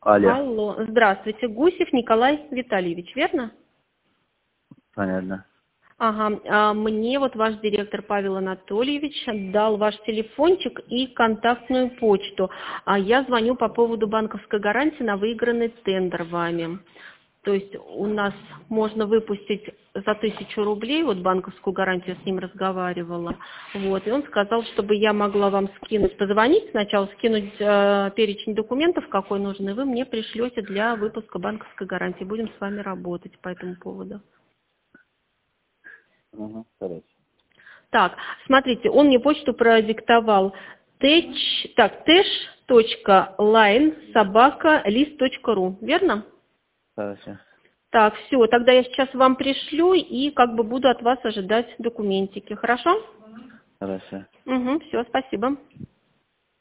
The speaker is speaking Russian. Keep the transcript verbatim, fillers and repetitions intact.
Алло. Алло, здравствуйте, Гусев Николай Витальевич, верно? Понятно. Ага, а мне вот ваш директор Павел Анатольевич дал ваш телефончик и контактную почту. А я звоню по поводу банковской гарантии на выигранный тендер вами. То есть у нас можно выпустить за тысячу рублей, вот банковскую гарантию, я с ним разговаривала. Вот, и он сказал, чтобы я могла вам скинуть, позвонить сначала, скинуть э, перечень документов, какой нужен, и вы мне пришлете для выпуска банковской гарантии. Будем с вами работать по этому поводу. Угу, хорошо. Так, смотрите, он мне почту продиктовал. Тэч, так, тэш.лайн собака лист точка ру, верно? Хорошо. Так, все, тогда я сейчас вам пришлю и как бы буду от вас ожидать документики, хорошо? Хорошо. Угу, все, спасибо.